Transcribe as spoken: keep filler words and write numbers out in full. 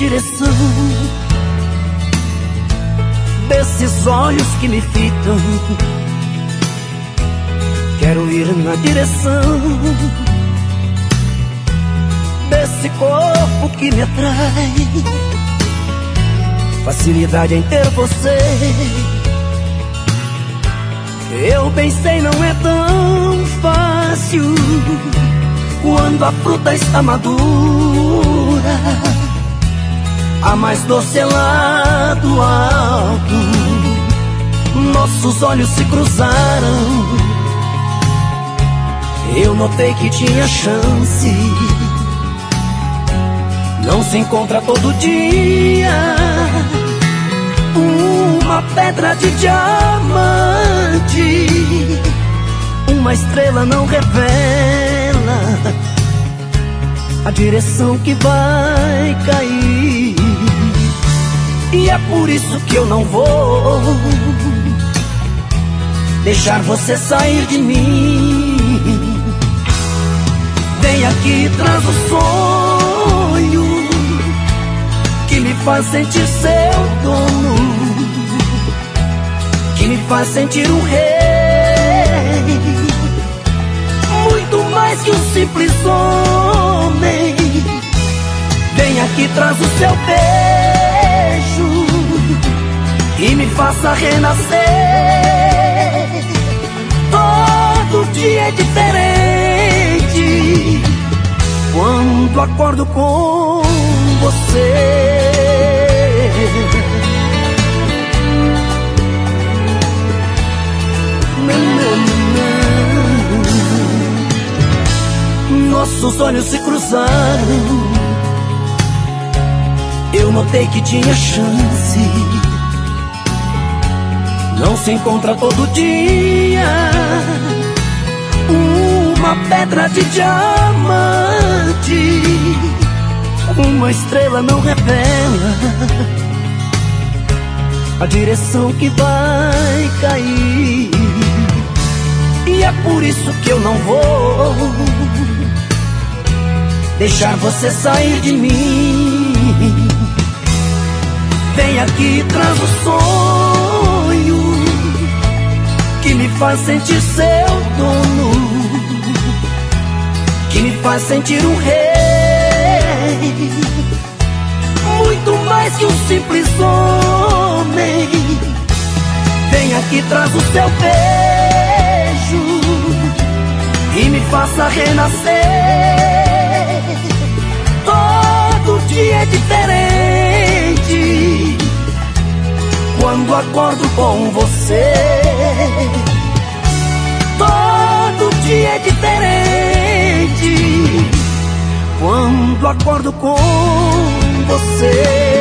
direção desses olhos que me fitam. Quero ir na direção desse corpo que me atrai. Facilidade em ter você, eu bem sei, não é tão fácil quando a fruta está madura. A mais doce é lá do alto. Nossos olhos se cruzaram. Eu notei que tinha chance. Não se encontra todo dia uma pedra de diamante. Uma estrela não revela a direção que vai cair. E é por isso que eu não vou deixar você sair de mim. Vem aqui, traz o sonho que me faz sentir seu dono, que me faz sentir um rei, muito mais que um simples homem. Vem aqui, traz o seu beijo e me faça renascer. Todo dia é diferente quando acordo com você. Nossos olhos se cruzaram. Eu notei que tinha chance. Não se encontra todo dia uma pedra de diamante. Uma estrela não revela a direção que vai cair. E é por isso que eu não vou deixar você sair de mim. Vem aqui, traz o sonho que me faz sentir seu dono, que me faz sentir um rei, muito mais que um simples homem. Vem aqui, traz o seu beijo e me faça renascer. Todo dia é diferente quando acordo com você. Todo dia é diferente quando acordo com você.